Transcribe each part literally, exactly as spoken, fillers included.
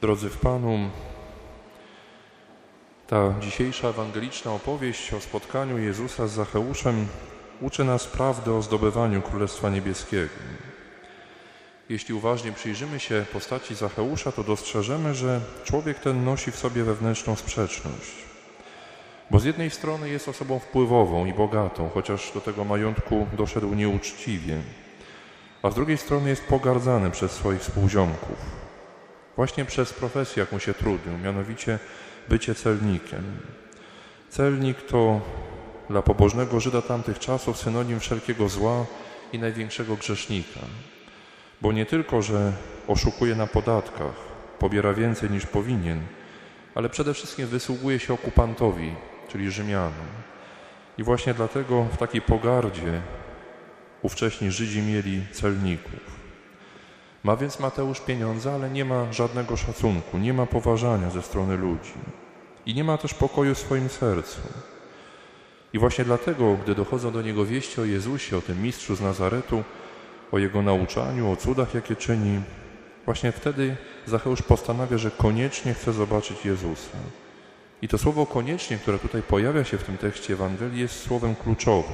Drodzy w Panu, ta dzisiejsza ewangeliczna opowieść o spotkaniu Jezusa z Zacheuszem uczy nas prawdy o zdobywaniu Królestwa Niebieskiego. Jeśli uważnie przyjrzymy się postaci Zacheusza, to dostrzeżemy, że człowiek ten nosi w sobie wewnętrzną sprzeczność. Bo z jednej strony jest osobą wpływową i bogatą, chociaż do tego majątku doszedł nieuczciwie, a z drugiej strony jest pogardzany przez swoich współziomków. Właśnie przez profesję, jaką się trudnił, mianowicie bycie celnikiem. Celnik to dla pobożnego Żyda tamtych czasów synonim wszelkiego zła i największego grzesznika. Bo nie tylko, że oszukuje na podatkach, pobiera więcej niż powinien, ale przede wszystkim wysługuje się okupantowi, czyli Rzymianom. I właśnie dlatego w takiej pogardzie ówcześni Żydzi mieli celników. Ma więc Mateusz pieniądze, ale nie ma żadnego szacunku, nie ma poważania ze strony ludzi i nie ma też pokoju w swoim sercu. I właśnie dlatego, gdy dochodzą do niego wieści o Jezusie, o tym mistrzu z Nazaretu, o jego nauczaniu, o cudach, jakie czyni, właśnie wtedy Zacheusz postanawia, że koniecznie chce zobaczyć Jezusa. I to słowo koniecznie, które tutaj pojawia się w tym tekście Ewangelii, jest słowem kluczowym.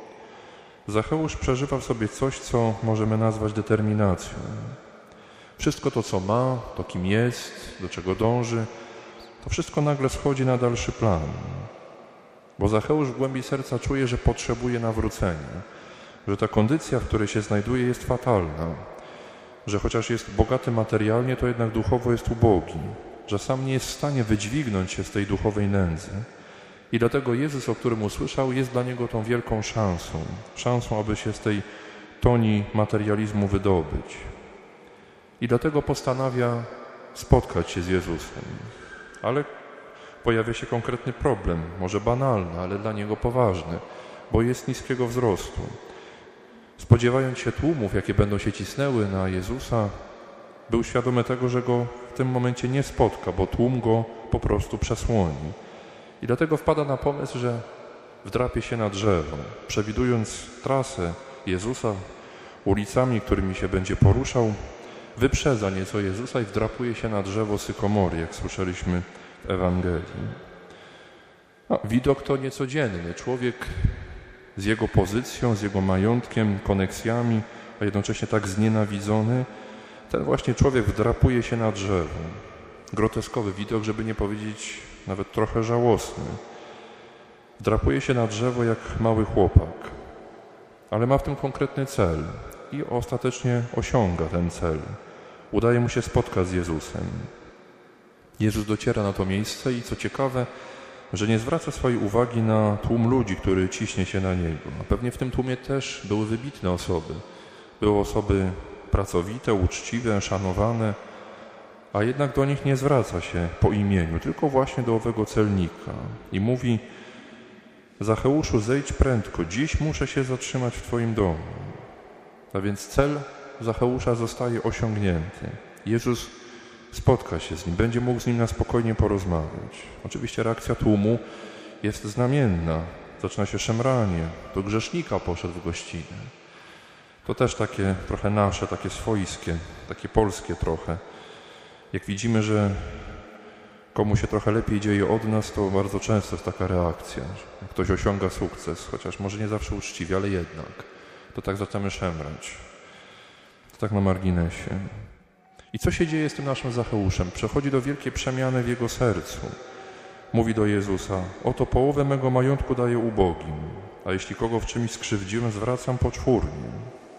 Zacheusz przeżywa w sobie coś, co możemy nazwać determinacją. Wszystko to, co ma, to kim jest, do czego dąży, to wszystko nagle schodzi na dalszy plan. Bo Zacheusz w głębi serca czuje, że potrzebuje nawrócenia, że ta kondycja, w której się znajduje, jest fatalna, że chociaż jest bogaty materialnie, to jednak duchowo jest ubogi, że sam nie jest w stanie wydźwignąć się z tej duchowej nędzy. I dlatego Jezus, o którym usłyszał, jest dla niego tą wielką szansą, szansą, aby się z tej toni materializmu wydobyć. I dlatego postanawia spotkać się z Jezusem. Ale pojawia się konkretny problem, może banalny, ale dla niego poważny, bo jest niskiego wzrostu. Spodziewając się tłumów, jakie będą się cisnęły na Jezusa, był świadomy tego, że go w tym momencie nie spotka, bo tłum go po prostu przesłoni. I dlatego wpada na pomysł, że wdrapie się na drzewo, przewidując trasę Jezusa ulicami, którymi się będzie poruszał, wyprzedza nieco Jezusa i wdrapuje się na drzewo sykomory, jak słyszeliśmy w Ewangelii. No, widok to niecodzienny. Człowiek z jego pozycją, z jego majątkiem, koneksjami, a jednocześnie tak znienawidzony, ten właśnie człowiek wdrapuje się na drzewo. Groteskowy widok, żeby nie powiedzieć nawet trochę żałosny. Wdrapuje się na drzewo jak mały chłopak, ale ma w tym konkretny cel i ostatecznie osiąga ten cel. Udaje mu się spotkać z Jezusem. Jezus dociera na to miejsce i co ciekawe, że nie zwraca swojej uwagi na tłum ludzi, który ciśnie się na Niego. A pewnie w tym tłumie też były wybitne osoby. Były osoby pracowite, uczciwe, szanowane, a jednak do nich nie zwraca się po imieniu, tylko właśnie do owego celnika. I mówi: Zacheuszu, zejdź prędko, dziś muszę się zatrzymać w Twoim domu. A więc cel Zacheusza zostaje osiągnięty. Jezus spotka się z nim, będzie mógł z nim na spokojnie porozmawiać. Oczywiście reakcja tłumu jest znamienna. Zaczyna się szemranie. Do grzesznika poszedł w gościnę. To też takie trochę nasze, takie swojskie, takie polskie trochę. Jak widzimy, że komu się trochę lepiej dzieje od nas, to bardzo często jest taka reakcja. Jak ktoś osiąga sukces, chociaż może nie zawsze uczciwie, ale jednak. To tak zaczynamy szemrać. To tak na marginesie. I co się dzieje z tym naszym Zacheuszem? Przechodzi do wielkiej przemiany w jego sercu. Mówi do Jezusa: oto połowę mego majątku daję ubogim, a jeśli kogo w czymś skrzywdziłem, zwracam poczwórnie.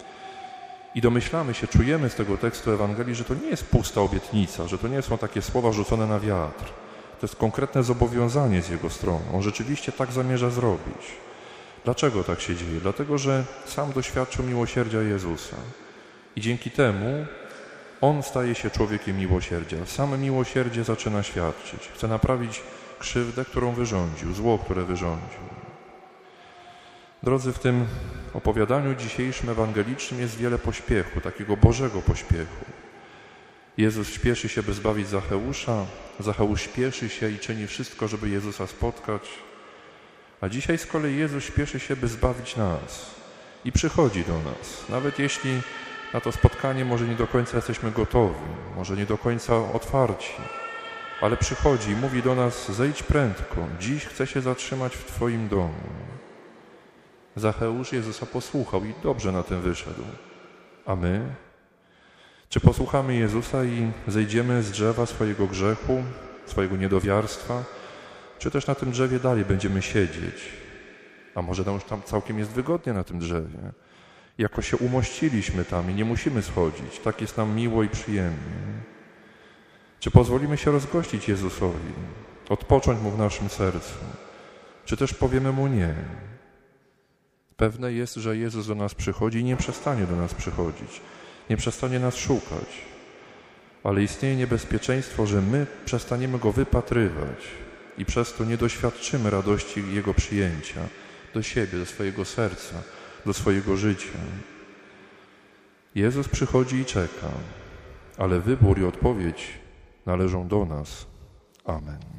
I domyślamy się, czujemy z tego tekstu Ewangelii, że to nie jest pusta obietnica, że to nie są takie słowa rzucone na wiatr. To jest konkretne zobowiązanie z jego strony. On rzeczywiście tak zamierza zrobić. Dlaczego tak się dzieje? Dlatego, że sam doświadczył miłosierdzia Jezusa. I dzięki temu on staje się człowiekiem miłosierdzia. Same miłosierdzie zaczyna świadczyć. Chce naprawić krzywdę, którą wyrządził, zło, które wyrządził. Drodzy, w tym opowiadaniu dzisiejszym ewangelicznym jest wiele pośpiechu, takiego Bożego pośpiechu. Jezus śpieszy się, by zbawić Zacheusza, Zacheusz śpieszy się i czyni wszystko, żeby Jezusa spotkać, a dzisiaj z kolei Jezus śpieszy się, by zbawić nas i przychodzi do nas, nawet jeśli Na to spotkanie może nie do końca jesteśmy gotowi, może nie do końca otwarci, ale przychodzi i mówi do nas: zejdź prędko, dziś chcę się zatrzymać w Twoim domu. Zacheusz Jezusa posłuchał i dobrze na tym wyszedł. A my? Czy posłuchamy Jezusa i zejdziemy z drzewa swojego grzechu, swojego niedowiarstwa, czy też na tym drzewie dalej będziemy siedzieć? A może nam już tam całkiem jest wygodnie na tym drzewie? Jako się umościliśmy tam i nie musimy schodzić, tak jest nam miło i przyjemnie. Czy pozwolimy się rozgościć Jezusowi, odpocząć Mu w naszym sercu, czy też powiemy Mu nie? Pewne jest, że Jezus do nas przychodzi i nie przestanie do nas przychodzić, nie przestanie nas szukać, ale istnieje niebezpieczeństwo, że my przestaniemy Go wypatrywać i przez to nie doświadczymy radości Jego przyjęcia do siebie, do swojego serca, do swojego życia. Jezus przychodzi i czeka, ale wybór i odpowiedź należą do nas. Amen.